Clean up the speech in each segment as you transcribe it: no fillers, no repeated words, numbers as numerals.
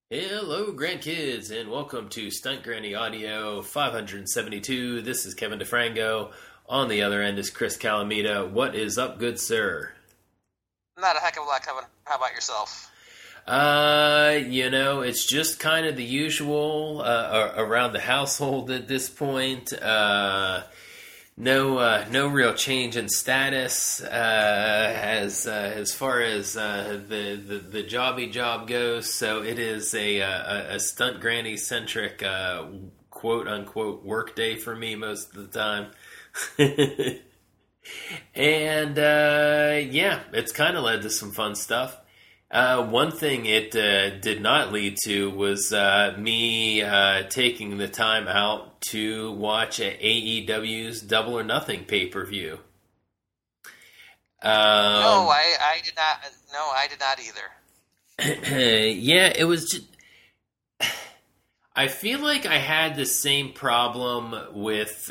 Hello, grandkids, and welcome to Stunt Granny Audio 572. This is Kevin DeFrango. On the other end is Chris Calamita. What is up, good sir? Not a heck of a lot, Kevin. How about yourself? It's just kind of the usual around the household at this point. No real change in status as far as the jobby job goes. So it is a stunt granny centric quote unquote work day for me most of the time. And it's kind of led to some fun stuff. One thing it did not lead to was me taking the time out to watch AEW's Double or Nothing pay-per-view. No, I did not. No, I did not either. Yeah, it was just... I feel like I had the same problem with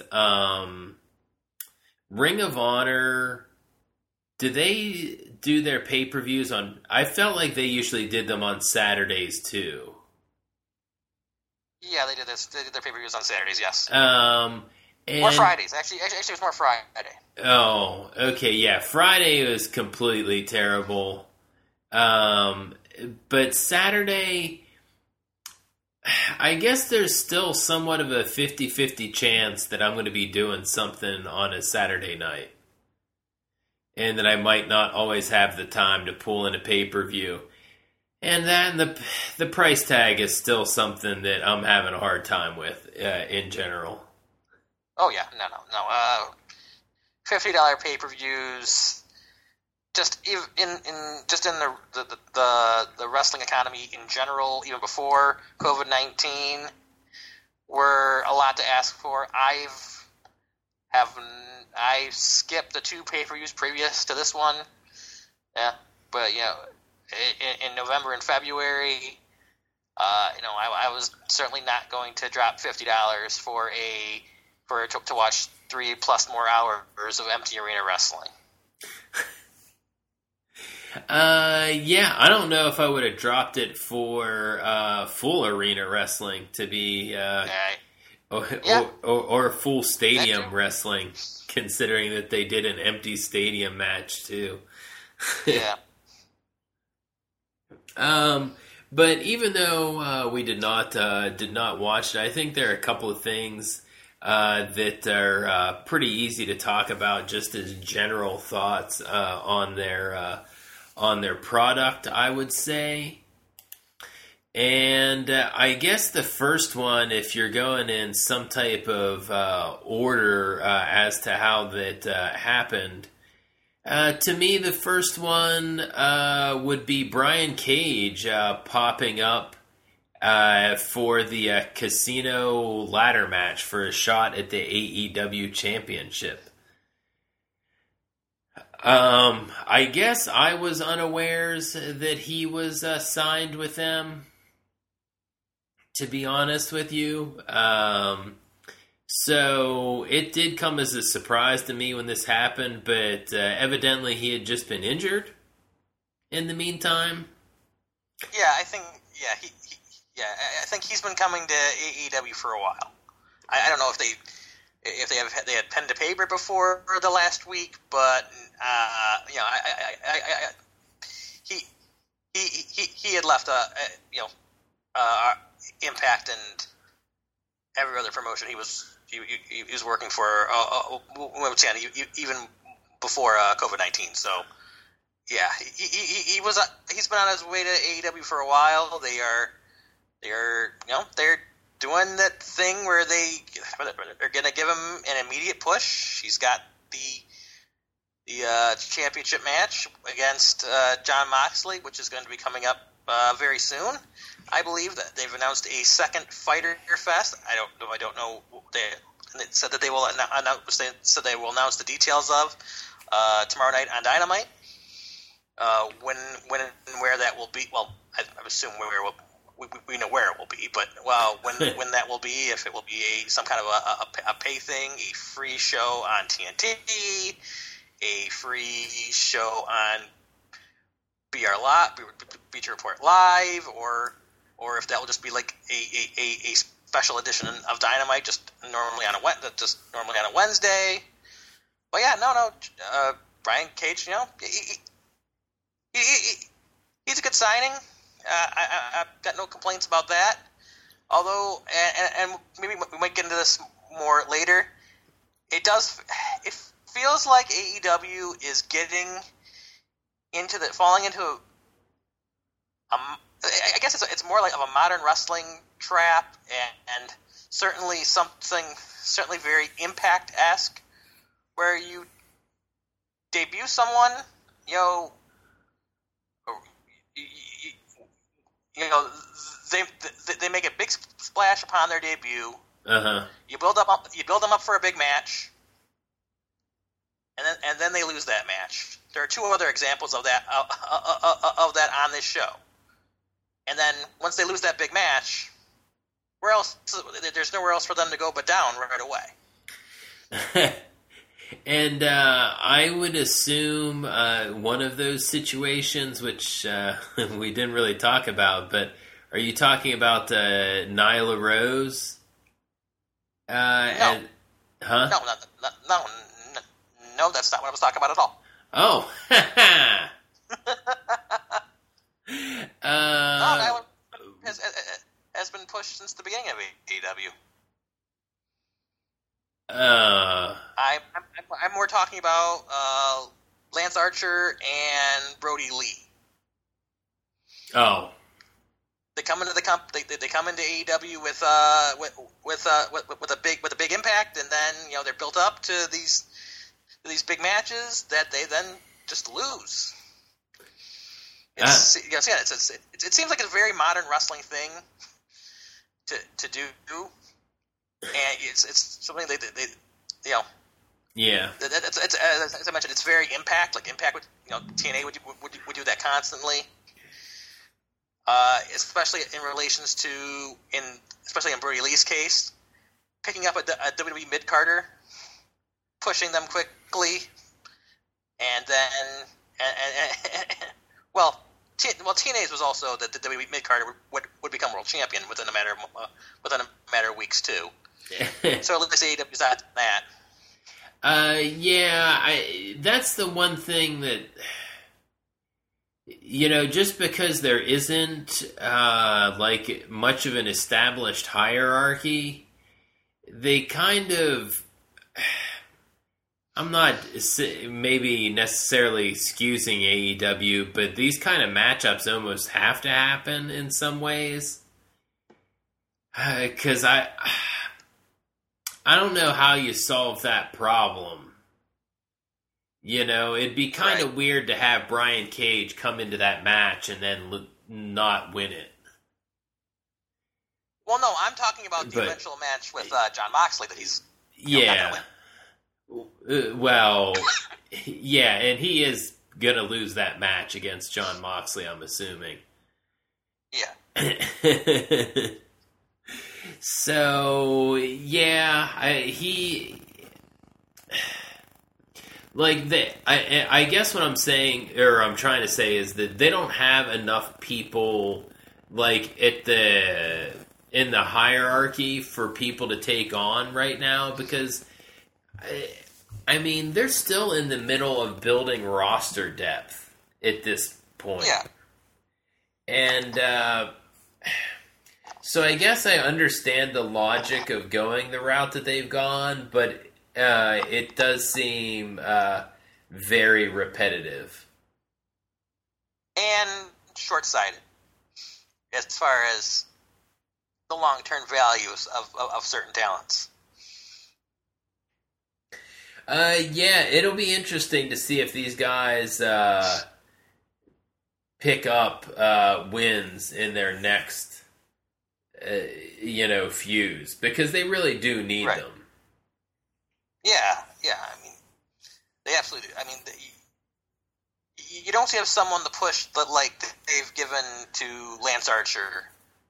Ring of Honor. Do they do their pay-per-views on... I felt like they usually did them on Saturdays, too. Yeah, they did this. They did their pay-per-views on Saturdays, yes. And, or Fridays. Actually, it was more Friday. Oh, okay, yeah. Friday was completely terrible. But Saturday... I guess there's still somewhat of a 50-50 chance that I'm going to be doing something on a Saturday night. And that I might not always have the time to pull in a pay-per-view. And then the price tag is still something that I'm having a hard time with in general. Oh, yeah. No. $50 pay-per-views, just in the wrestling economy in general, even before COVID-19, were a lot to ask for. I skipped the two pay-per-views previous to this one. Yeah, but in November and February, I was certainly not going to drop $50 to watch 3+ more hours of empty arena wrestling. I don't know if I would have dropped it for full arena wrestling to be or full stadium wrestling, considering that they did an empty stadium match too. Yeah. But even though we did not watch it, I think there are a couple of things that are pretty easy to talk about, just as general thoughts on their product, I would say. And I guess the first one, if you're going in some type of order as to how that happened, to me the first one would be Brian Cage popping up for the casino ladder match for a shot at the AEW championship. I guess I was unawares that he was signed with them, to be honest with you. So it did come as a surprise to me when this happened, but evidently he had just been injured in the meantime. Yeah, I think he's been coming to AEW for a while. I don't know if they had pen to paper before the last week, but he had left Impact and every other promotion he was working for even before COVID-19. So yeah, he's been on his way to AEW for a while. They're doing that thing where they're going to give him an immediate push. He's got the championship match against Jon Moxley, which is going to be coming up very soon. I believe that they've announced a second Fighter Fest. I don't know. They said that they will announce. They said they will announce the details of tomorrow night on Dynamite. When and where that will be. Well, I assume we know where it will be, but when that will be, if it will be some kind of a pay thing, a free show on TNT, a free show on BR Live, Bleacher Report Live, or or if that will just be like a special edition of Dynamite, just normally on a Wednesday. But yeah, no, Brian Cage, he's a good signing. I've got no complaints about that. Although, and maybe we might get into this more later, it feels like AEW is getting falling into I guess it's more like of a modern wrestling trap, and certainly very Impact-esque, where you debut someone, they make a big splash upon their debut. You build them up for a big match, and then they lose that match. There are two other examples of that on this show. And then once they lose that big match, where else? There's nowhere else for them to go but down right away. And I would assume one of those situations, which we didn't really talk about, but are you talking about Nyla Rose? No. No, that's not what I was talking about at all. Oh. That has been pushed since the beginning of AEW. I'm more talking about Lance Archer and Brody Lee. Oh. They come into they come into AEW with a big impact, and then they're built up to these big matches that they then just lose. It seems like a very modern wrestling thing to do, and it's something they Yeah. It's, as I mentioned, it's very Impact. Like Impact would, TNA would do that constantly. Especially in relations to, especially in Brody Lee's case, picking up a WWE mid-carder, pushing them quickly, and then, TNA's was also that the WWE mid-carder would become world champion within a matter of weeks too. So at least AEW's at that. That's the one thing that, just because there isn't like much of an established hierarchy, they kind of, I'm not maybe necessarily excusing AEW, but these kind of matchups almost have to happen in some ways. Because I don't know how you solve that problem. It'd be kind of weird to have Brian Cage come into that match and then not win it. Well, no, I'm talking about the eventual match with Jon Moxley that he's not going to win. Well, yeah, and he is going to lose that match against Jon Moxley, I'm assuming. Yeah. So, yeah, I guess what I'm saying, or I'm trying to say, is that they don't have enough people, like, in the hierarchy for people to take on right now, because, they're still in the middle of building roster depth at this point. Yeah. And, so I guess I understand the logic of going the route that they've gone, but it does seem very repetitive. And short-sighted as far as the long-term values of certain talents. It'll be interesting to see if these guys pick up wins in their next fuse, because they really do need them. Yeah, they absolutely do. You don't have someone to push that like they've given to Lance Archer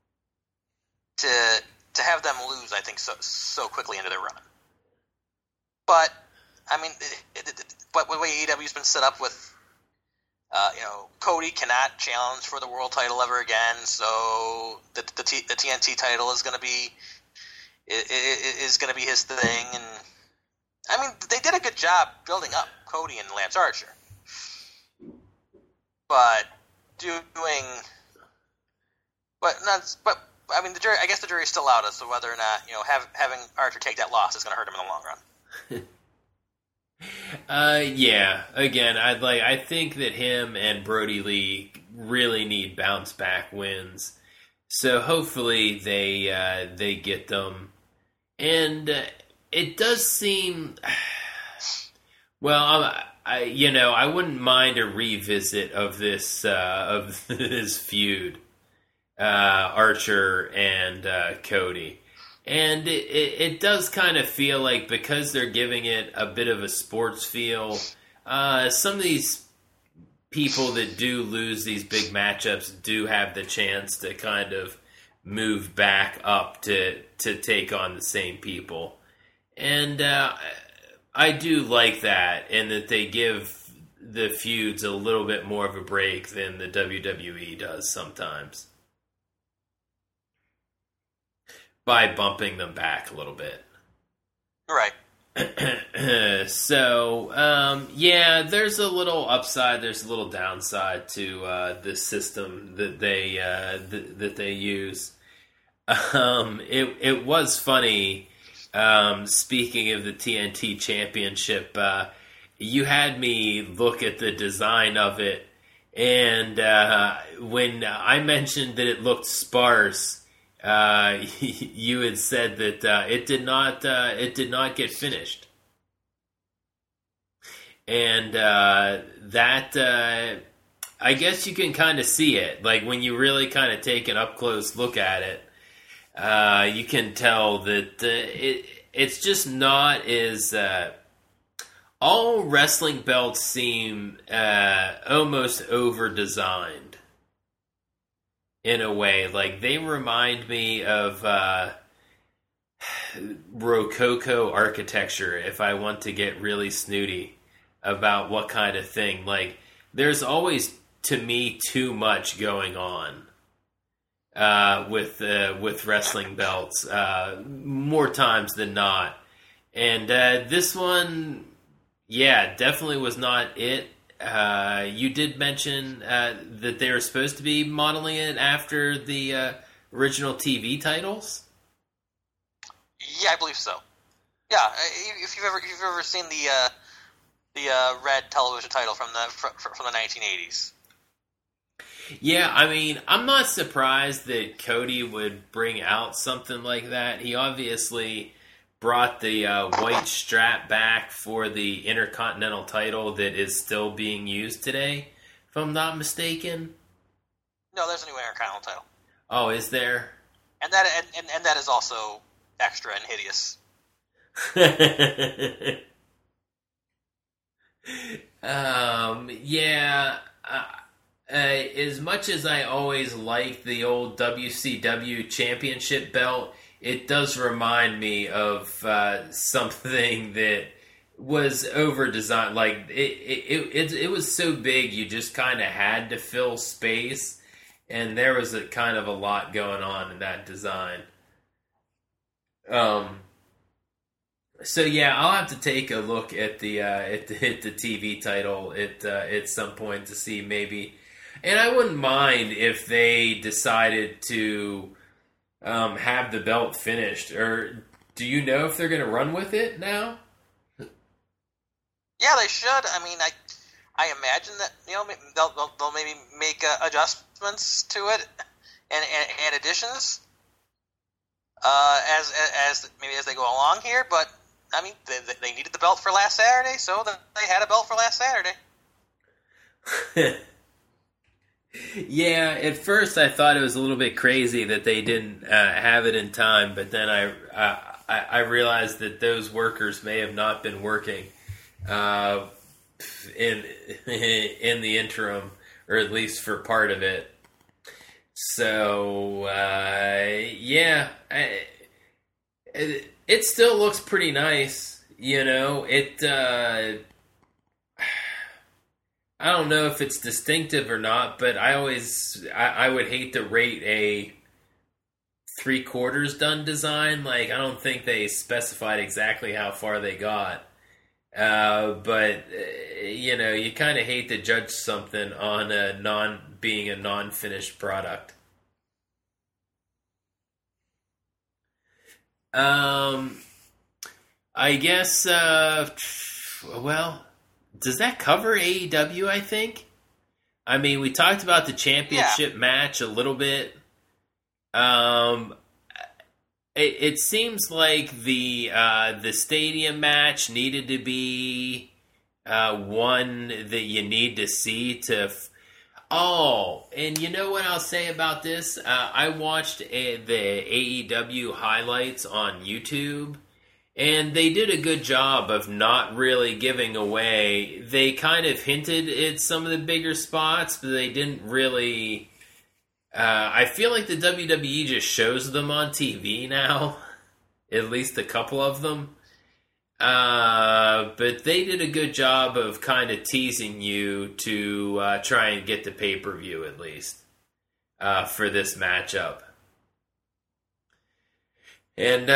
to have them lose, I think, so quickly into their run. But, but the way AEW's been set up with Cody cannot challenge for the world title ever again, so the TNT title is going to be his thing. And I mean, they did a good job building up Cody and Lance Archer, but I mean, I guess the jury's still out as to whether or not having Archer take that loss is going to hurt him in the long run. Yeah. Again, I think that him and Brody Lee really need bounce back wins. So hopefully they get them. And it does seem, well, I wouldn't mind a revisit of this feud, Archer and Cody. And it does kind of feel like, because they're giving it a bit of a sports feel, some of these people that do lose these big matchups do have the chance to kind of move back up to take on the same people. And I do like that, and that they give the feuds a little bit more of a break than the WWE does sometimes, by bumping them back a little bit. Right. So, there's a little upside, there's a little downside to this system that they use. It was funny, speaking of the TNT Championship, you had me look at the design of it, and when I mentioned that it looked sparse, you had said that it did not get finished, and that I guess you can kind of see it, like when you really kind of take an up close look at it. You can tell that it's just not as all wrestling belts seem almost over designed. In a way, like they remind me of Rococo architecture, if I want to get really snooty about what kind of thing. Like, there's always, to me, too much going on with wrestling belts, more times than not. And this one, definitely was not it. You did mention that they were supposed to be modeling it after the original TV titles. Yeah, I believe so. Yeah, if you've ever seen the red television title from the 1980s. Yeah, I mean, I'm not surprised that Cody would bring out something like that. He obviously brought the white strap back for the Intercontinental title that is still being used today, if I'm not mistaken. No, there's a new Intercontinental title. Oh, is there? And that is also extra and hideous. As much as I always liked the old WCW Championship belt, it does remind me of something that was over-designed. Like, it was so big, you just kind of had to fill space, and there was a kind of a lot going on in that design. So yeah, I'll have to take a look at the TV title at some point to see maybe, and I wouldn't mind if they decided to have the belt finished. Or do you know if they're going to run with it now? Yeah, they should. I mean, I imagine that they'll maybe make adjustments to it and additions as they go along here. But I mean, they needed the belt for last Saturday, so they had a belt for last Saturday. Yeah, at first I thought it was a little bit crazy that they didn't have it in time, but then I realized that those workers may have not been working in the interim, or at least for part of it. So it still looks pretty nice. You know, I don't know if it's distinctive or not, but I would hate to rate a 3/4 done design. Like, I don't think they specified exactly how far they got. But you kind of hate to judge something on being a non-finished product. I guess. Well, does that cover AEW? I think. I mean, we talked about the championship match a little bit. It seems like the stadium match needed to be one that you need to see to. And you know what I'll say about this? I watched the AEW highlights on YouTube, and they did a good job of not really giving away. They kind of hinted at some of the bigger spots, but they didn't really. I feel like the WWE just shows them on TV now, at least a couple of them. But they did a good job of kind of teasing you to try and get the pay-per-view at least for this matchup. And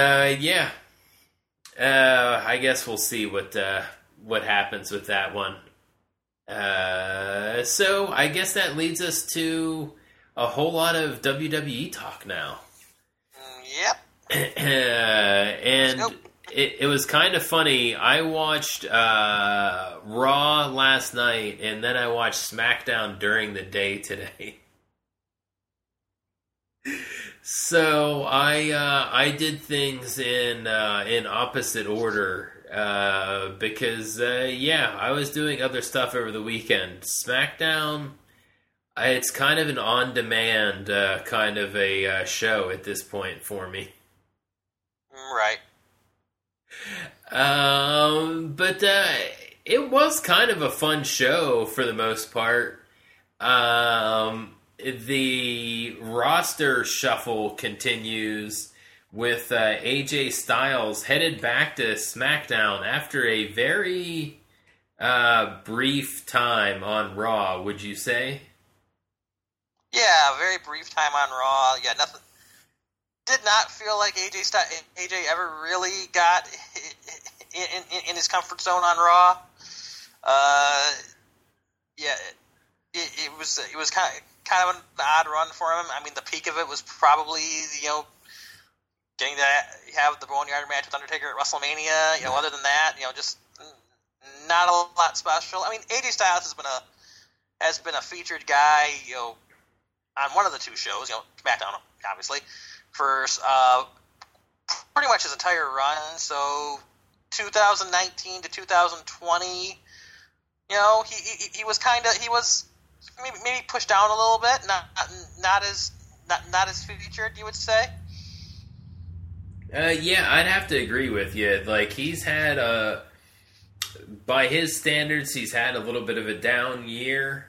I guess we'll see what happens with that one. So I guess that leads us to a whole lot of WWE talk now. Yep. And it was kind of funny. I watched Raw last night, and then I watched SmackDown during the day today. So I did things in opposite order because I was doing other stuff over the weekend. SmackDown. It's kind of an on-demand kind of a show at this point for me. Right. But it was kind of a fun show for the most part. The roster shuffle continues with AJ Styles headed back to SmackDown after a very brief time on Raw, would you say? Yeah, very brief time on Raw. Yeah, nothing. Did not feel like AJ ever really got in his comfort zone on Raw. It was kind of an odd run for him. I mean, the peak of it was probably getting to have the Boneyard match with Undertaker at WrestleMania. Other than that, just not a lot special. I mean, AJ Styles has been a featured guy, on one of the two shows, SmackDown, obviously, for pretty much his entire run. So 2019 to 2020, he was maybe pushed down a little bit, not as featured, you would say. Yeah, I'd have to agree with you. Like, he's had by his standards, he's had a little bit of a down year.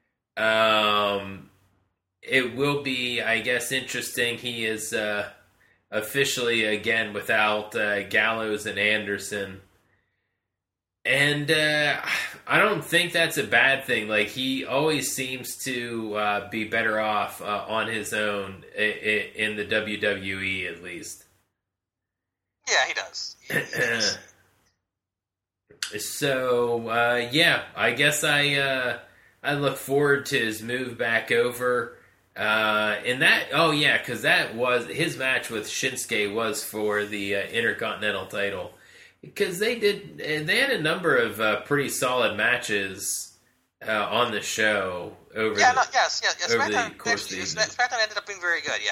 It will be, I guess, interesting. He is officially, again, without Gallows and Anderson. And I don't think that's a bad thing. Like, he always seems to be better off on his own in the WWE, at least. Yeah, he does. So, I guess I look forward to his move back over. Because that was his match with Shinsuke was for the Intercontinental title. Because they had a number of pretty solid matches on the show over the course of the evening. SmackDown ended up being very good,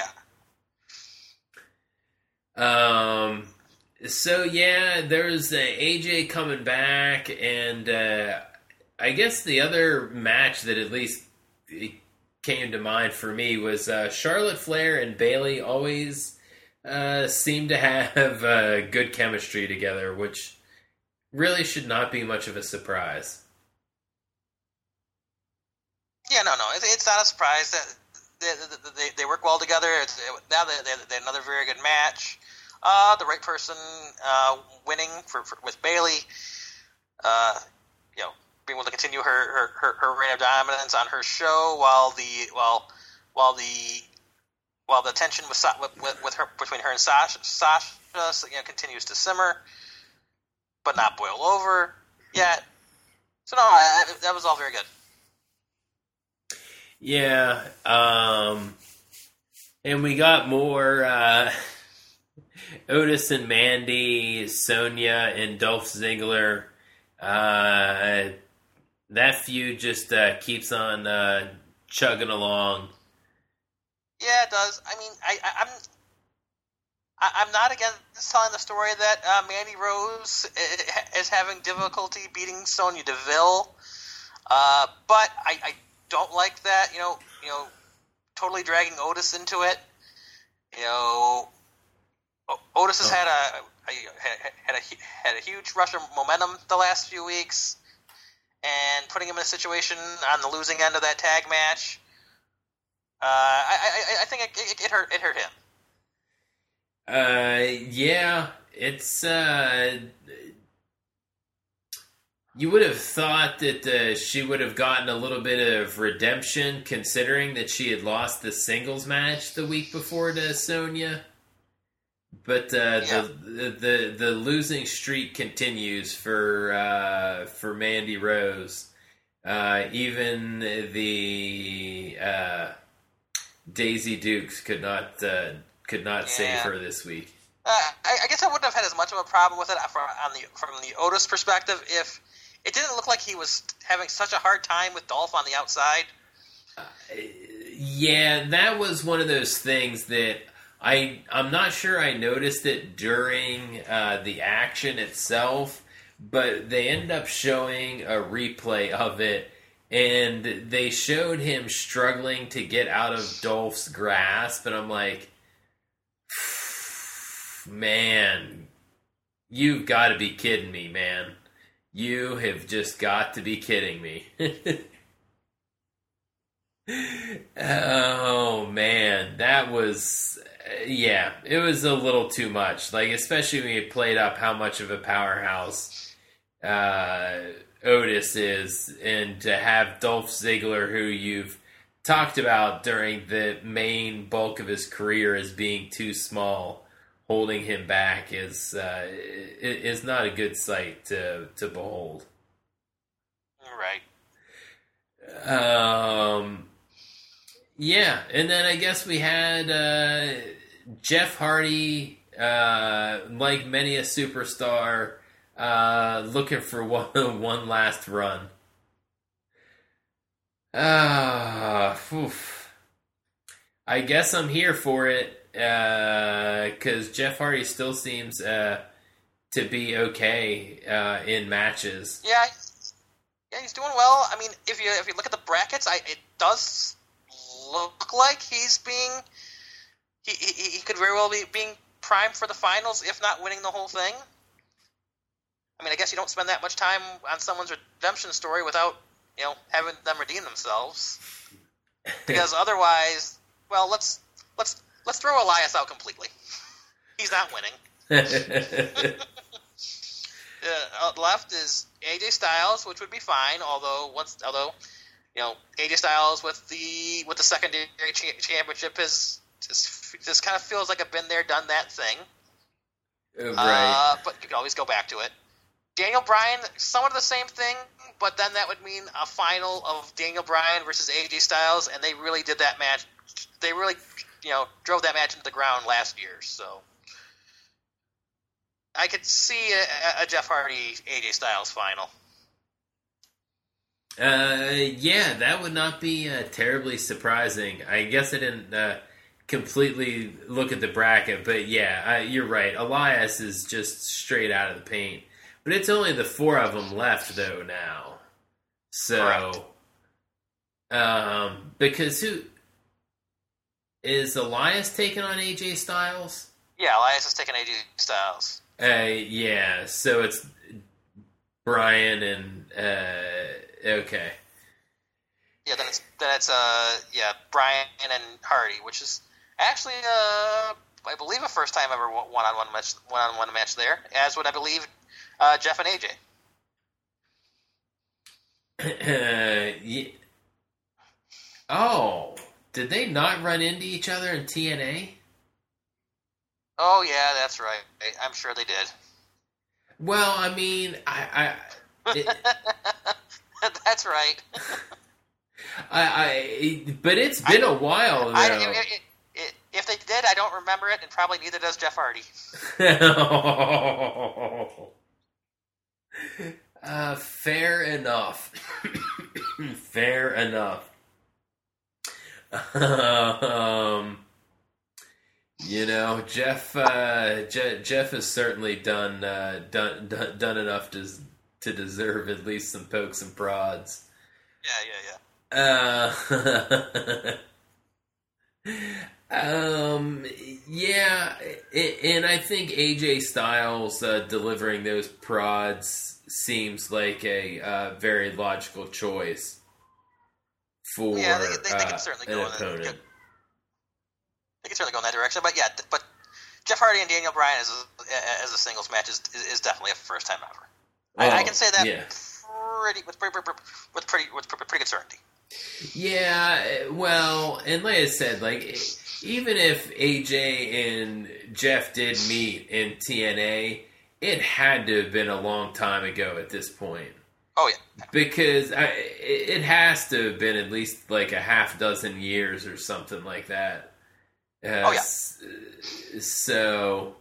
So there's AJ coming back, and I guess the other match that at least came to mind for me was Charlotte Flair and Bayley always seem to have good chemistry together, which really should not be much of a surprise. Yeah, no, it's not a surprise that they work well together. Now they had another very good match. The right person winning with Bayley. being able to continue her reign of dominance on her show while the tension with her between her and Sasha continues to simmer, but not boil over yet. So no, that was all very good. Yeah, and we got more Otis and Mandy, Sonya and Dolph Ziggler. That feud just keeps on chugging along. Yeah, it does. I mean, I'm not against telling the story that Mandy Rose is having difficulty beating Sonya Deville, but I don't like that. Totally dragging Otis into it. Otis has had a huge rush of momentum the last few weeks, and putting him in a situation on the losing end of that tag match. I think it hurt him. Yeah, it's you would have thought that she would have gotten a little bit of redemption, considering that she had lost the singles match the week before to Sonya. But the losing streak continues for Mandy Rose. Even the Daisy Dukes could not save her this week. I guess I wouldn't have had as much of a problem with it from the Otis perspective if it didn't look like he was having such a hard time with Dolph on the outside. Yeah, that was one of those things that I'm not sure I noticed it during the action itself, but they ended up showing a replay of it, and they showed him struggling to get out of Dolph's grasp, and I'm like, man, you've got to be kidding me, man. You have just got to be kidding me. Oh, man. That was... Yeah, it was a little too much. Like, especially when you played up how much of a powerhouse Otis is, and to have Dolph Ziggler, who you've talked about during the main bulk of his career as being too small, holding him back is not a good sight to behold. Right. Yeah, and then I guess we had Jeff Hardy, like many a superstar, looking for one last run. I guess I'm here for it. Because Jeff Hardy still seems to be okay in matches. Yeah, he's doing well. I mean, if you look at the brackets, it does look like he's being he could very well be being primed for the finals, if not winning the whole thing. I mean, I guess you don't spend that much time on someone's redemption story without having them redeem themselves, because otherwise, well, let's throw Elias out completely. He's not winning. Left is AJ Styles, which would be fine. Although AJ Styles with the secondary championship just kind of feels like a been there, done that thing. Right. But you can always go back to it. Daniel Bryan, somewhat of the same thing, but then that would mean a final of Daniel Bryan versus AJ Styles, and they really did that match. They really drove that match into the ground last year, so I could see a Jeff Hardy AJ Styles final. Yeah, that would not be terribly surprising. I guess I didn't completely look at the bracket, but yeah, you're right. Elias is just straight out of the paint. But it's only the four of them left, though, now. So, because who... Is Elias taking on AJ Styles? Yeah, Elias is taking AJ Styles. Yeah, so it's Bryan and okay. Yeah, then it's Bryan and Hardy, which is actually I believe a first time ever one-on-one match there, as would I believe Jeff and AJ. Ye- oh, did they not run into each other in TNA? Oh yeah, that's right. I'm sure they did. Well, I mean, That's right. but it's been a while though. If they did, I don't remember it, and probably neither does Jeff Hardy. Fair enough. Fair enough. Jeff has certainly done enough to deserve at least some pokes and prods. Yeah. Yeah, and I think AJ Styles delivering those prods seems like a very logical choice for they can certainly an go opponent. They can certainly go in that direction, but but Jeff Hardy and Daniel Bryan as a singles match is definitely a first time ever. I can say that with pretty good certainty. Yeah, well, and like I said, like even if AJ and Jeff did meet in TNA, it had to have been a long time ago at this point. Oh yeah, because it has to have been at least like a half dozen years or something like that. Oh yeah. So,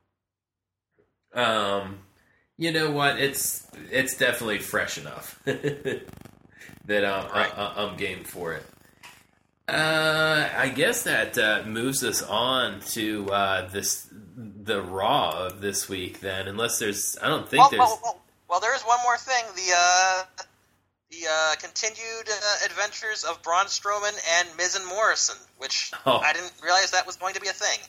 you know what? It's definitely fresh enough that I'm game for it. I guess that moves us on to the Raw of this week. Then, unless there's, I don't think there's. Well, there is one more thing. The continued adventures of Braun Strowman and Miz and Morrison, which I didn't realize that was going to be a thing.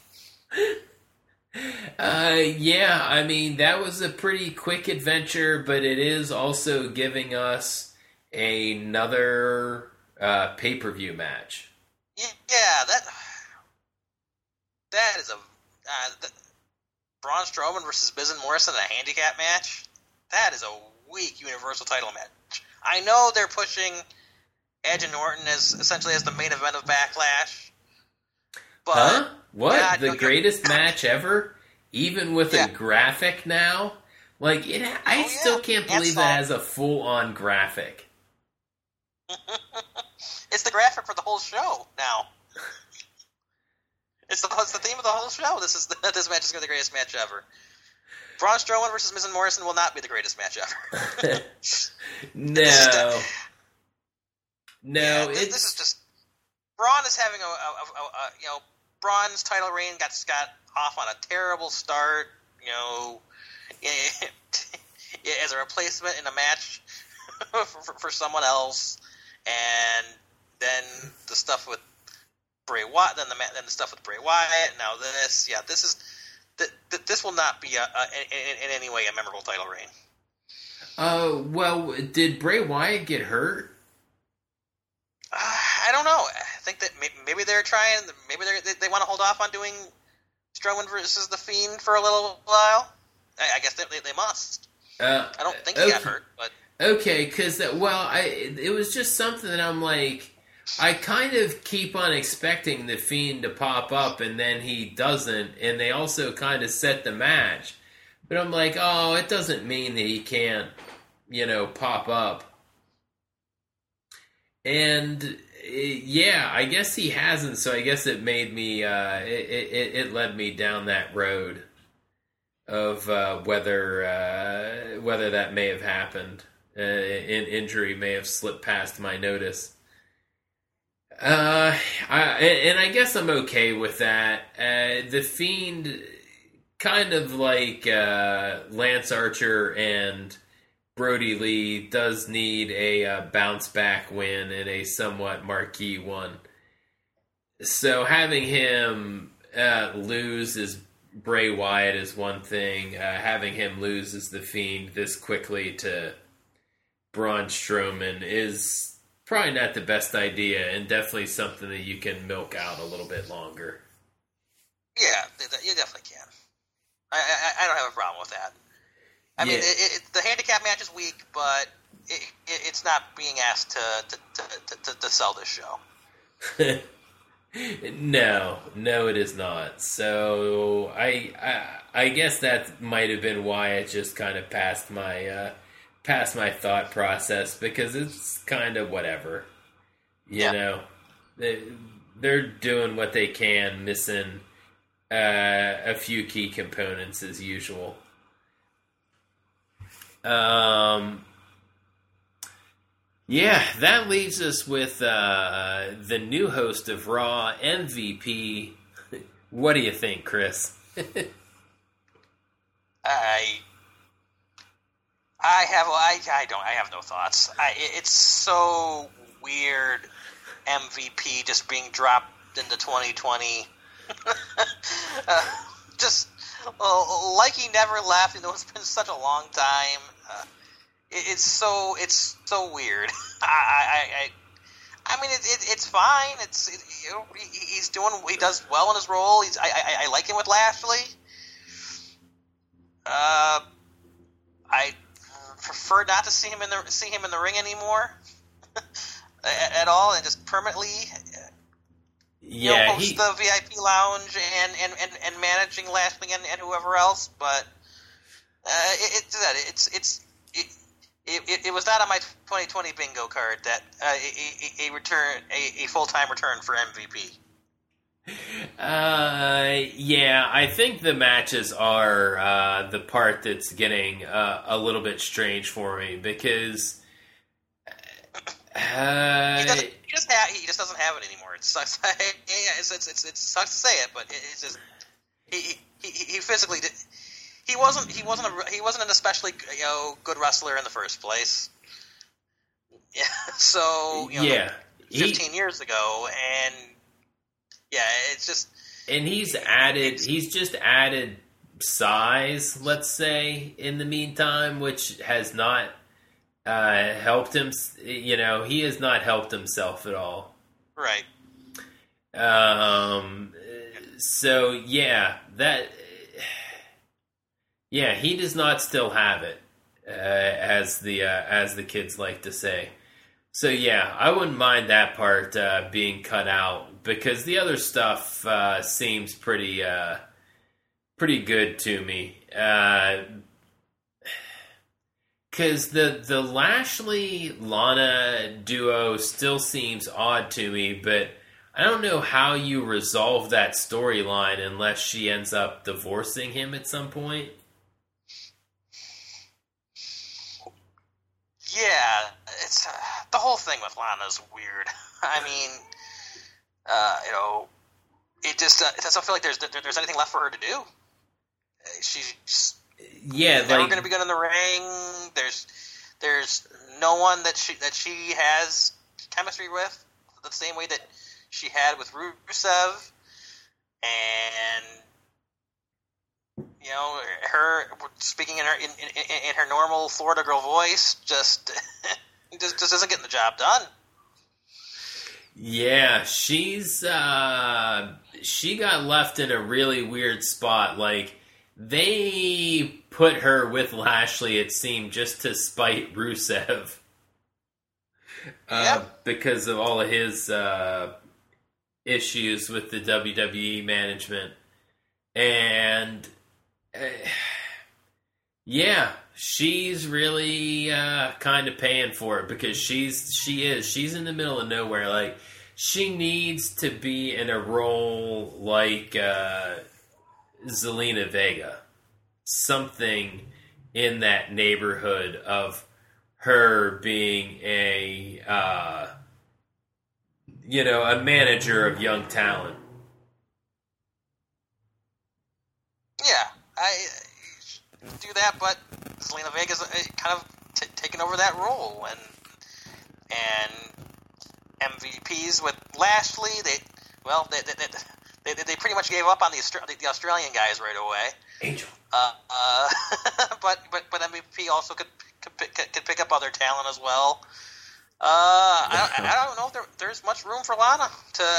Yeah, I mean, that was a pretty quick adventure, but it is also giving us another pay-per-view match. Yeah, that is Braun Strowman versus Miz and Morrison in a handicap match. That is a weak Universal title match. I know they're pushing Edge and Orton essentially as the main event of Backlash. But what? God, the greatest match ever? Even with a graphic now? Like, I still can't believe that has a full-on graphic. It's the graphic for the whole show now. It's the theme of the whole show. This match is going to be the greatest match ever. Braun Strowman versus Miz and Morrison will not be the greatest match ever. No. This is just Braun is having Braun's title reign got off on a terrible start. As a replacement in a match for someone else, and then the stuff with Bray Wyatt, then the stuff with Bray Wyatt. Now this will not be in any way a memorable title reign. Well, did Bray Wyatt get hurt? I don't know. I think that maybe they're trying. Maybe they want to hold off on doing Strowman versus The Fiend for a little while. I guess they must. I don't think he got hurt, but okay, because it was just something that I'm like, I kind of keep on expecting The Fiend to pop up, and then he doesn't, and they also kind of set the match. But I'm like, oh, it doesn't mean that he can't, pop up. And I guess he hasn't. So I guess it made me. It led me down that road of whether that may have happened. An injury may have slipped past my notice. I guess I'm okay with that. The Fiend, kind of like Lance Archer and Brody Lee, does need a bounce back win and a somewhat marquee one. So having him lose as Bray Wyatt is one thing. Having him lose as The Fiend this quickly to Braun Strowman is probably not the best idea, and definitely something that you can milk out a little bit longer. Yeah, you definitely can. I don't have a problem with that. I mean, the handicap match is weak, but it's not being asked to sell this show. No, it is not. So I guess that might have been why it just kind of passed my thought process, because it's kind of whatever, you know. They're doing what they can, missing a few key components as usual. Yeah, that leaves us with the new host of Raw, MVP. What do you think, Chris? I have no thoughts. It's so weird. MVP just being dropped into 2020. Just like he never left. You know, it's been such a long time. It's so weird. I mean, it's fine. He does well in his role. I like him with Lashley. I prefer not to see him in the ring anymore at all, and just permanently. Host the VIP lounge and managing Lashley and whoever else, but it was not on my 2020 bingo card that a full-time return for MVP. I think the matches are the part that's getting a little bit strange for me, because he just doesn't have it anymore. It sucks. It sucks to say it, but it's just he physically did. He wasn't an especially good wrestler in the first place. Yeah. So 15 years ago, and it's just. And he's just added size, let's say, in the meantime, which has not helped him. He has not helped himself at all. Right. So he does not still have it, as the kids like to say. So I wouldn't mind that part being cut out, because the other stuff seems pretty good to me. Because the Lashley Lana duo still seems odd to me, but I don't know how you resolve that storyline unless she ends up divorcing him at some point. Yeah, it's the whole thing with Lana is weird. I mean, it just it doesn't feel like there's anything left for her to do. She's never going to be good in the ring. There's no one that she has chemistry with the same way that she had with Rusev, and her speaking in her normal Florida girl voice just isn't getting the job done. Yeah, she got left in a really weird spot. Like, they put her with Lashley, it seemed, just to spite Rusev. Because of all of his issues with the WWE management. And she's really kind of paying for it, because she's in the middle of nowhere. Like, she needs to be in a role like Zelina Vega, something in that neighborhood of her being a manager of young talent. Yeah, I do that, but Zelina Vega's kind of taken over that role, and MVPs with Lashley. They pretty much gave up on the Australian guys right away. Angel. But MVP also could pick up other talent as well. I don't know if there's much room for Lana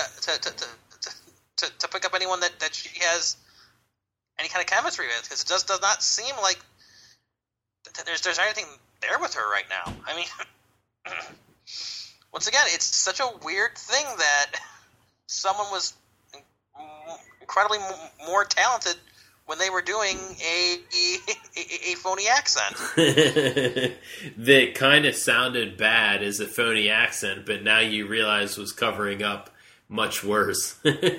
to pick up anyone that she has any kind of chemistry with, because it just does not seem like there's anything there with her right now. I mean, once again, it's such a weird thing that someone was incredibly more talented when they were doing a phony accent. That kind of sounded bad as a phony accent, but now you realize was covering up much worse.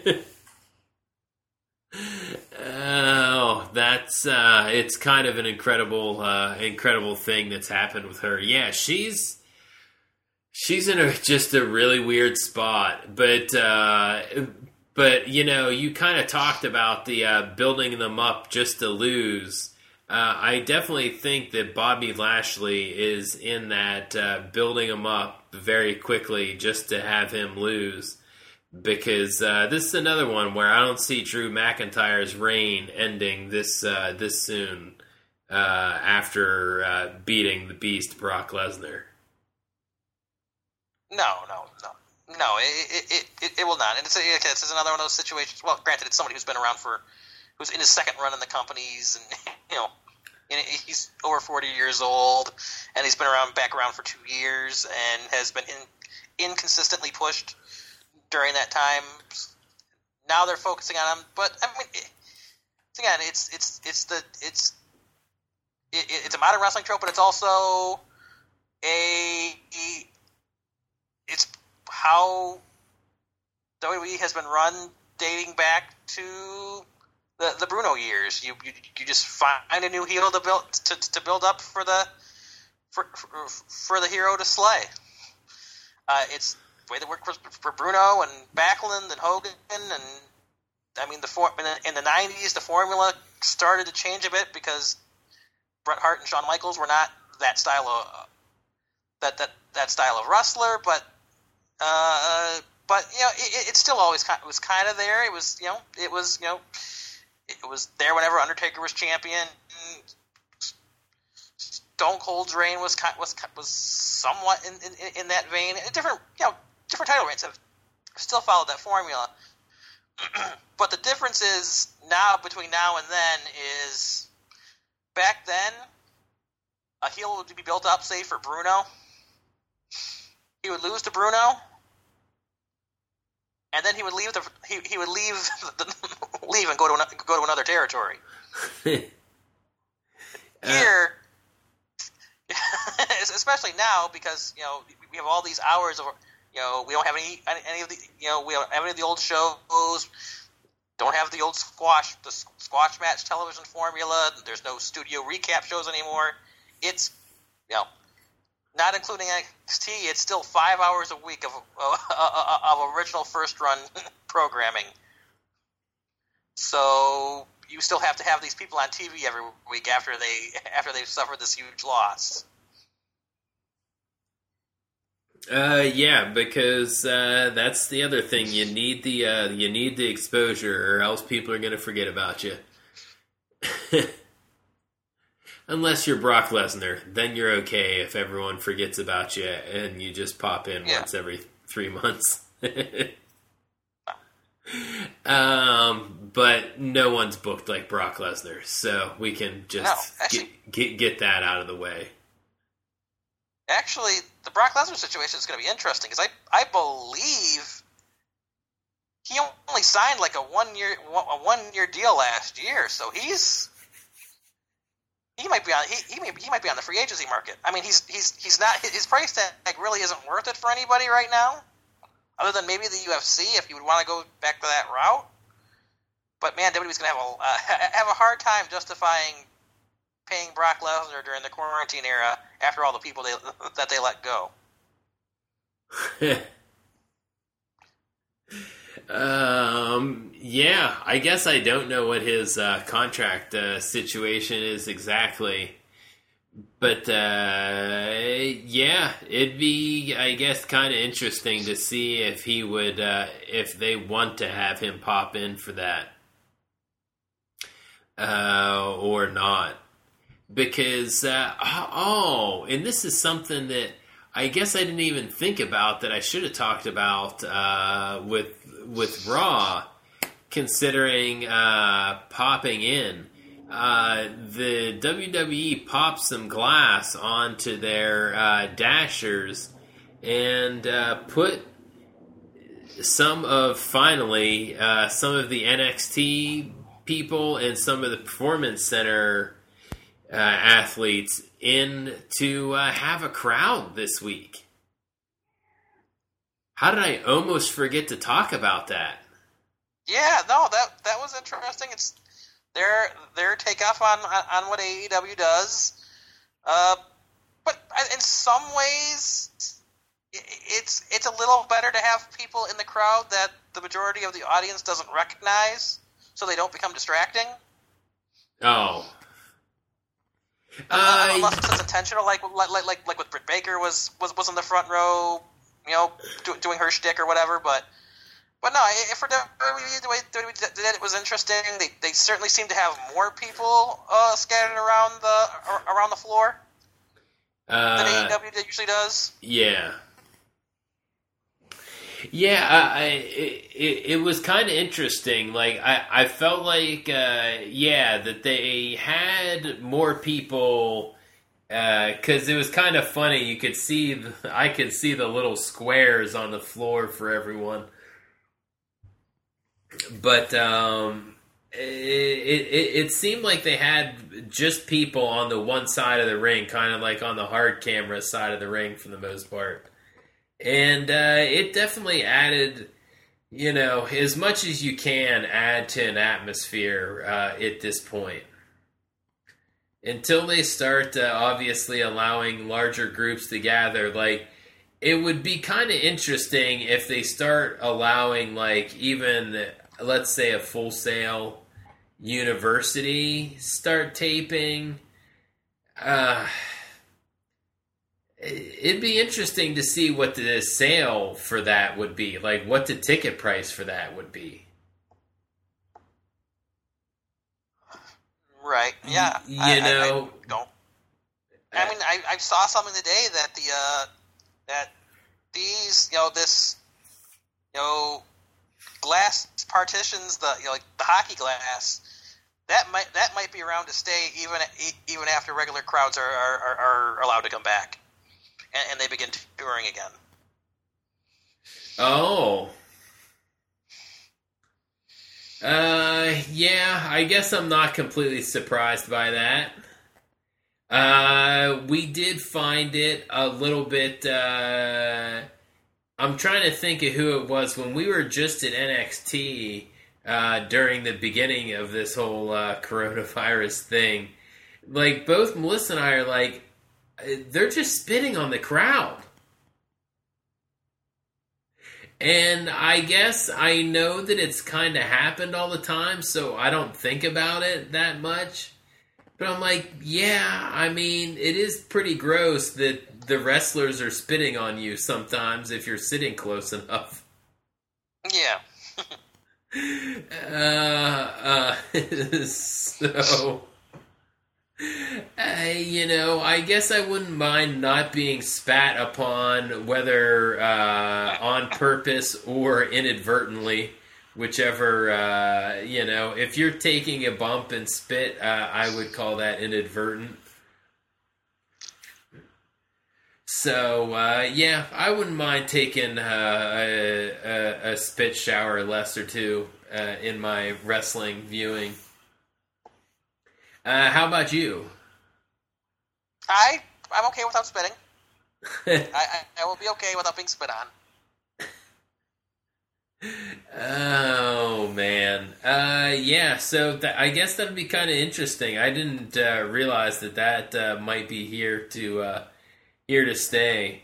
Oh, that's it's kind of an incredible thing that's happened with her. Yeah, she's in just a really weird spot, but you know, you kind of talked about the building them up just to lose. I definitely think that Bobby Lashley is in that building him up very quickly just to have him lose. Because this is another one where I don't see Drew McIntyre's reign ending this soon after beating the Beast Brock Lesnar. No, it will not. And it's another one of those situations. Well, granted, it's somebody who's been around who's in his second run in the companies, and he's over 40 years old, and he's been back around for 2 years, and has been inconsistently pushed during that time. Now they're focusing on him, but I mean, again, it's a modern wrestling trope, but it's also it's how WWE has been run dating back to the Bruno years. You just find a new heel to build up for the hero to slay. It's the way that worked for Bruno and Backlund and Hogan, and I mean in the 90s the formula started to change a bit because Bret Hart and Shawn Michaels were not that style of that style of wrestler, but it still always was kind of there. It was there whenever Undertaker was champion. Stone Cold's reign was somewhat in that vein. Different title reigns have still followed that formula. But the difference is between now and then is back then a heel would be built up, say for Bruno. He would lose to Bruno, and then he would leave leave and go to another territory. Here, especially now, because we have all these hours of we don't have any of the old shows. Don't have the old squash match television formula. There's no studio recap shows anymore. It's not including NXT, it's still 5 hours a week of original first run programming. So you still have to have these people on TV every week after they've suffered this huge loss. Yeah, because that's the other thing. You need the exposure, or else people are going to forget about you. Unless you're Brock Lesnar, then you're okay if everyone forgets about you and you just pop in once every 3 months. But no one's booked like Brock Lesnar, so we can just get that out of the way. Actually, the Brock Lesnar situation is going to be interesting because I believe he only signed like a one year deal last year, so he might be on the free agency market. I mean, he's not, his price tag really isn't worth it for anybody right now, other than maybe the UFC if you would want to go back to that route. But man, WWE's going to have a hard time justifying paying Brock Lesnar during the quarantine era after all the people that they let go. Yeah, I guess I don't know what his contract situation is exactly. But, yeah, it'd be, I guess, kind of interesting to see if he would, if they want to have him pop in for that. Or not. Because, and this is something that I guess I didn't even think about that I should have talked about with Raw, considering popping in. the WWE popped some glass onto their dashers and put some of the NXT people and some of the Performance Center athletes in to have a crowd this week. How did I almost forget to talk about that? Yeah, no, that was interesting. It's their takeoff on what AEW does, but in some ways, it's a little better to have people in the crowd that the majority of the audience doesn't recognize, so they don't become distracting. Oh, unless it's intentional, like with Britt Baker was in the front row, doing her shtick or whatever, but. But no, for WWE, the way WWE did it was interesting. They certainly seem to have more people scattered around the floor than AEW usually does. Yeah. Yeah, it was kind of interesting. Like, I felt like, that they had more people, because it was kind of funny. I could see the little squares on the floor for everyone. But it seemed like they had just people on the one side of the ring, kind of like on the hard camera side of the ring for the most part. And it definitely added, as much as you can add to an atmosphere at this point. Until they start obviously allowing larger groups to gather, like, it would be kind of interesting if they start allowing, like, even, let's say, a Full Sail University start taping. It'd be interesting to see what the sale for that would be, like what the ticket price for that would be. Right. Yeah. I saw something today that that these glass partitions, the hockey glass, that might be around to stay even after regular crowds are allowed to come back and they begin touring again. Oh. Yeah, I guess I'm not completely surprised by that. We did find it a little bit, I'm trying to think of who it was when we were just at NXT, during the beginning of this whole, coronavirus thing. Like, both Melissa and I are like, they're just spitting on the crowd. And I guess I know that it's kind of happened all the time, so I don't think about it that much. But I'm like, yeah, I mean, it is pretty gross that the wrestlers are spitting on you sometimes if you're sitting close enough. Yeah. So, I guess I wouldn't mind not being spat upon, whether on purpose or inadvertently, whichever, if you're taking a bump and spit, I would call that inadvertent. So, I wouldn't mind taking a spit shower less or two in my wrestling viewing. How about you? I'm okay without spitting. I will be okay without being spit on. Oh, man. So I guess that'd be kind of interesting. I didn't realize that might be here to stay.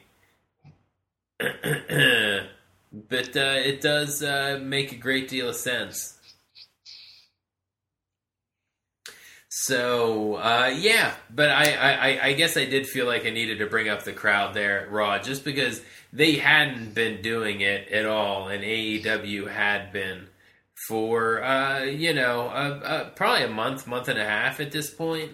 But it does make a great deal of sense. So, but I guess I did feel like I needed to bring up the crowd there at Raw, just because they hadn't been doing it at all, and AEW had been for, probably a month and a half at this point.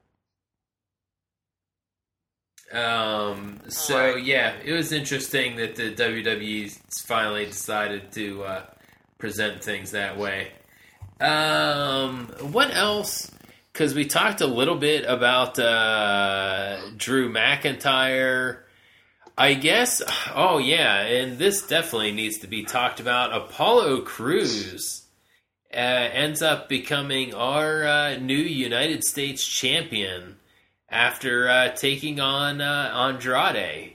It was interesting that the WWE finally decided to present things that way. What else because we talked a little bit about Drew McIntyre. I guess, oh yeah, and this definitely needs to be talked about. Apollo Crews ends up becoming our new United States champion after taking on Andrade.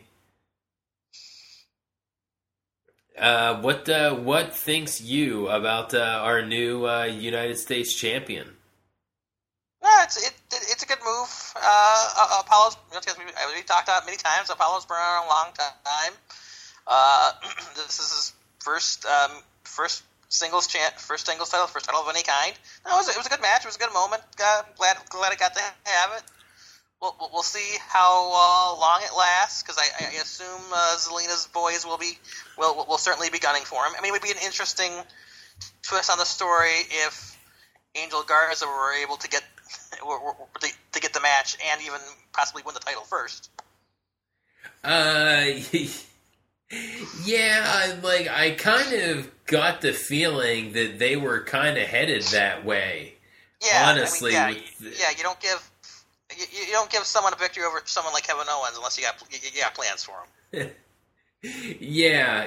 What thinks you about our new United States champion? No, it's a good move. Apollo's, as we talked about many times, Apollo's been around a long time. This is his first singles title, first title of any kind. No, it was a good match. It was a good moment. Glad I got to have it. We'll see how long it lasts, because I assume Zelina's boys will certainly be gunning for him. I mean, it would be an interesting twist on the story if Angel Garza were able to get the match and even possibly win the title first. Yeah, like I kind of got the feeling that they were kind of headed that way. Yeah, honestly, I mean, you don't give someone a victory over someone like Kevin Owens unless you got plans for him. Yeah,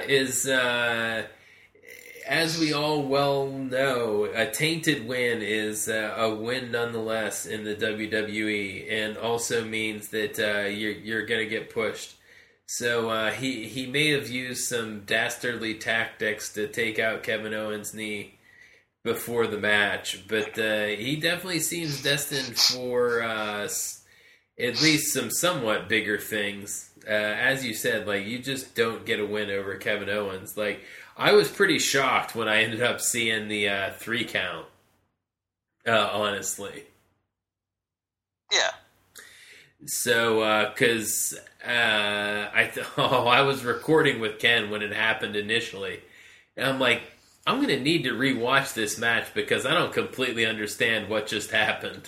as we all well know, a tainted win is a win nonetheless in the WWE, and also means that you're going to get pushed. So he may have used some dastardly tactics to take out Kevin Owens' knee before the match, but he definitely seems destined for at least some somewhat bigger things. As you said, like, you just don't get a win over Kevin Owens. Like, I was pretty shocked when I ended up seeing the 3 count, honestly. Yeah. So, because I was recording with Ken when it happened initially, and I'm like, I'm going to need to rewatch this match because I don't completely understand what just happened.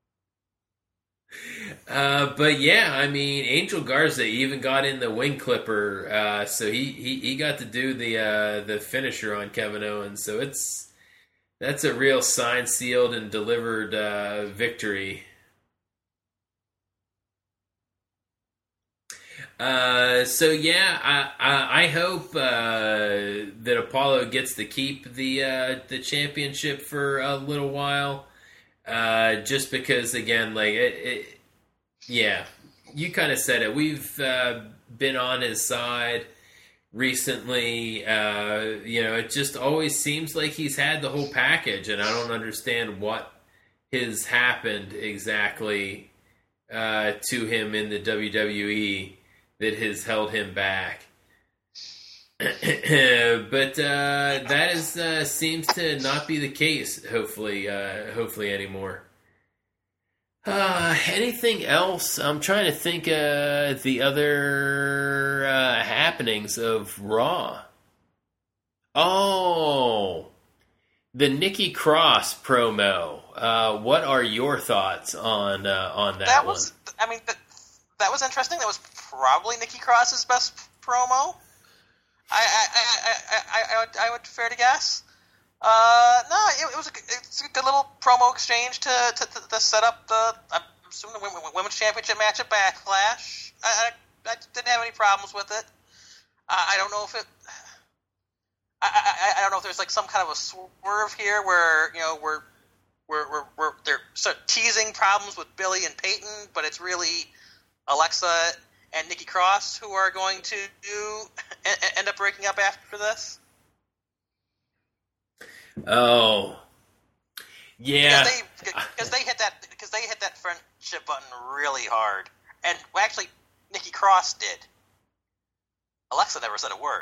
But yeah, I mean, Angel Garza even got in the wing clipper, so he got to do the finisher on Kevin Owens. So that's a real signed, sealed, and delivered victory. So yeah, I hope that Apollo gets to keep the championship for a little while. Just because, again, like yeah, you kind of said it. We've been on his side recently. It just always seems like he's had the whole package, and I don't understand what has happened exactly to him in the WWE that has held him back. But that is seems to not be the case. Hopefully anymore. Anything else? I'm trying to think the other happenings of Raw. Oh, the Nikki Cross promo. What are your thoughts on that one? That was interesting. That was probably Nikki Cross's best promo. I would fair to guess. It's a good little promo exchange to set up I'm assuming the women's championship match at Backlash. I didn't have any problems with it. I don't know if it. I don't know if there's like some kind of a swerve here where we're they're sort of teasing problems with Billy and Peyton, but it's really Alexa and Nikki Cross who are going to end up breaking up after this. Oh, yeah. Because they hit that friendship button really hard, and actually, Nikki Cross did. Alexa never said a word.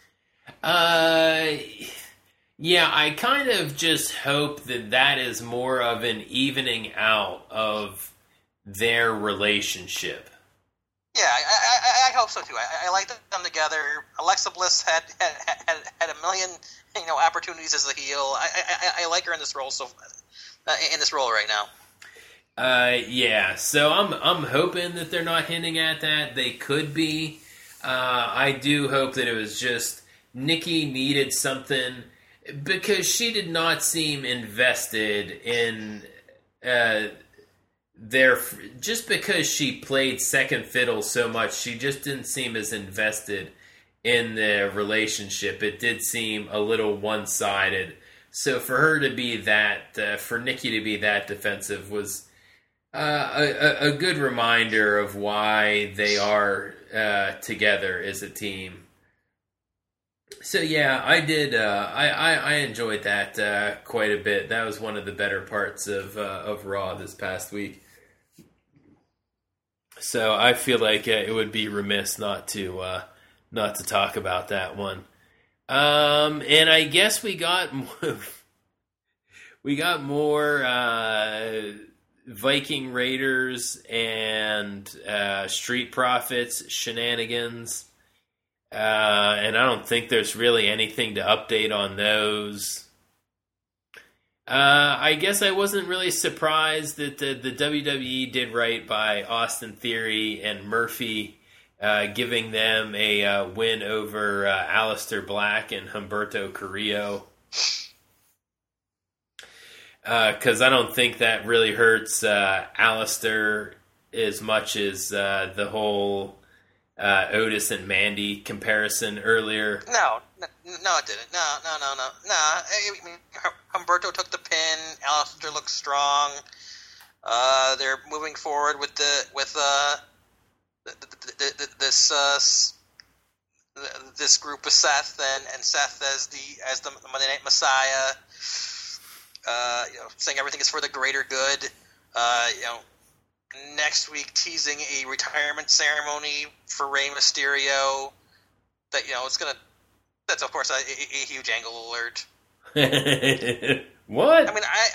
Yeah. I kind of just hope that is more of an evening out of their relationship. Yeah, I hope so too. I like them together. Alexa Bliss had a million opportunities as a heel. I like her in this role right now. Yeah. So I'm hoping that they're not hinting at that. They could be. I do hope that it was just Nikki needed something, because she did not seem invested in just because she played second fiddle so much, she just didn't seem as invested in the relationship. It did seem a little one-sided. So for her to be that, for Nikki to be that defensive was a good reminder of why they are together as a team. So yeah, I did. I enjoyed that quite a bit. That was one of the better parts of Raw this past week. So I feel like it would be remiss not to talk about that one. And I guess we got more Viking Raiders and Street Profits shenanigans. And I don't think there's really anything to update on those. I guess I wasn't really surprised that the WWE did right by Austin Theory and Murphy, giving them a win over Aleister Black and Humberto Carrillo. Because I don't think that really hurts Aleister as much as the whole Otis and Mandy comparison earlier. No, it didn't. No. I mean, Humberto took the pin. Aleister looks strong. They're moving forward with this group of Seth and Seth as the Monday Night Messiah. Saying everything is for the greater good. Next week teasing a retirement ceremony for Rey Mysterio. That it's gonna. That's of course a huge angle alert. What?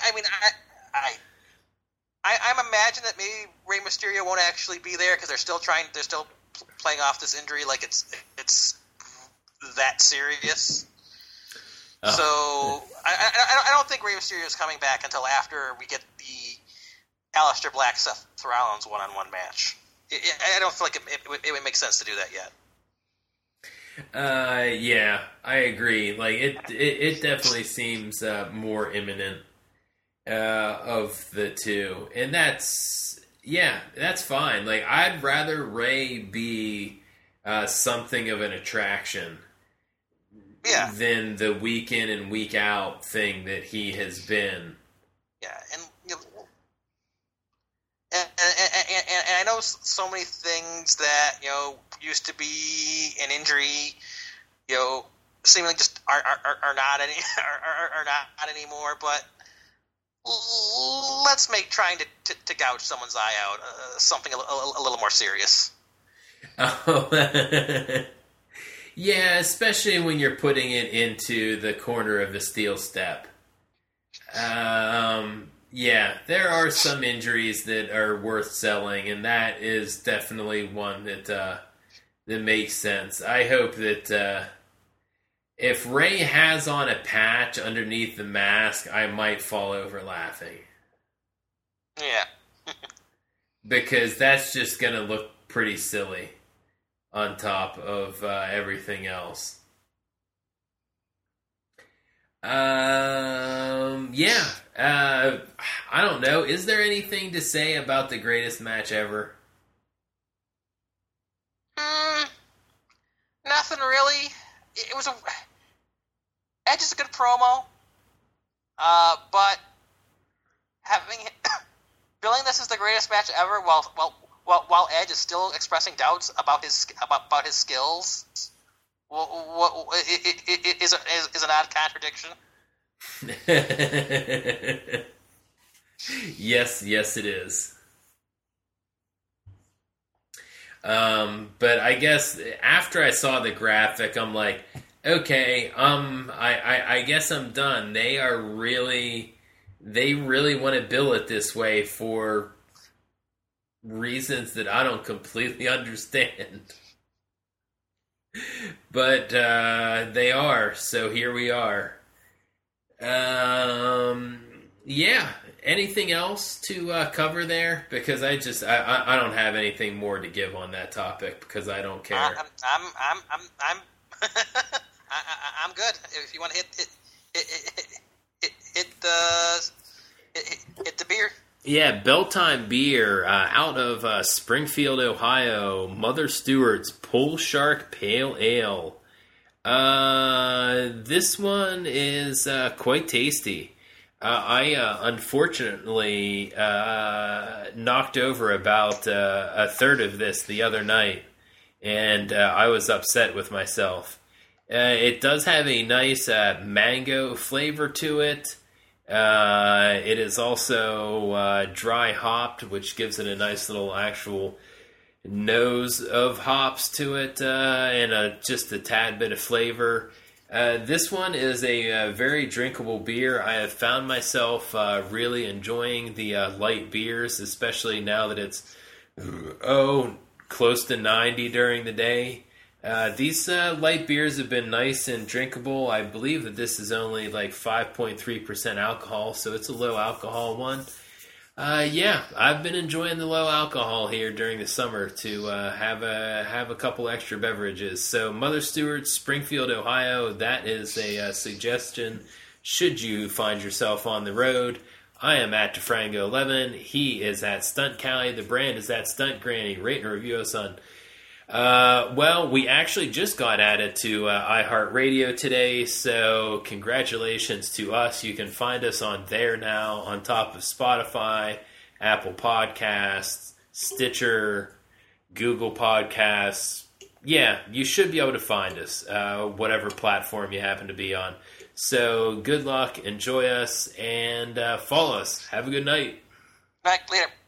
I'm imagining that maybe Rey Mysterio won't actually be there because they're still playing off this injury like it's that serious. Oh. So I don't think Rey Mysterio is coming back until after we get the Aleister Black Seth Rollins one-on-one match. I don't feel like it would make sense to do that yet. Yeah, I agree. Like it definitely seems more imminent of the two, and that's fine. Like I'd rather Ray be something of an attraction, than the week in and week out thing that he has been. Yeah, and I know so many things that used to be an injury, seemingly just are not anymore. But let's make trying to gouge someone's eye out something a little more serious. Oh, yeah, especially when you're putting it into the corner of the steel step. Yeah, there are some injuries that are worth selling, and that is definitely one that makes sense. I hope that if Ray has on a patch underneath the mask, I might fall over laughing. Yeah. Because that's just going to look pretty silly on top of everything else. I don't know. Is there anything to say about the greatest match ever? Nothing really. It was Edge is a good promo, but billing this as the greatest match ever while Edge is still expressing doubts about his skills. Is an odd contradiction. Yes, it is. But I guess after I saw the graphic, I'm like, okay, I guess I'm done. They really want to bill it this way for reasons that I don't completely understand. But they are, so here we are. Yeah. Anything else to cover there? Because I don't have anything more to give on that topic because I don't care. I'm good. If you want to hit the beer, Yeah, Belltime Beer out of Springfield, Ohio. Mother Stewart's Bull Shark Pale Ale. This one is quite tasty. I unfortunately knocked over about a third of this the other night, and I was upset with myself. It does have a nice mango flavor to it. It is also dry hopped, which gives it a nice little actual nose of hops to it, and just a tad bit of flavor. This one is a very drinkable beer. I have found myself really enjoying the light beers, especially now that it's close to 90 during the day. These light beers have been nice and drinkable. I believe that this is only like 5.3% alcohol, so it's a low alcohol one. Yeah, I've been enjoying the low alcohol here during the summer to have a couple extra beverages. So Mother Stewart's, Springfield, Ohio, that is a suggestion should you find yourself on the road. I am at DeFrango11. He is at Stunt Callie. The brand is at Stunt Granny. Rate and review us on. Well, we actually just got added to iHeartRadio today, so congratulations to us. You can find us on there now, on top of Spotify, Apple Podcasts, Stitcher, Google Podcasts. Yeah, you should be able to find us, whatever platform you happen to be on. So good luck, enjoy us, and follow us. Have a good night. Back later.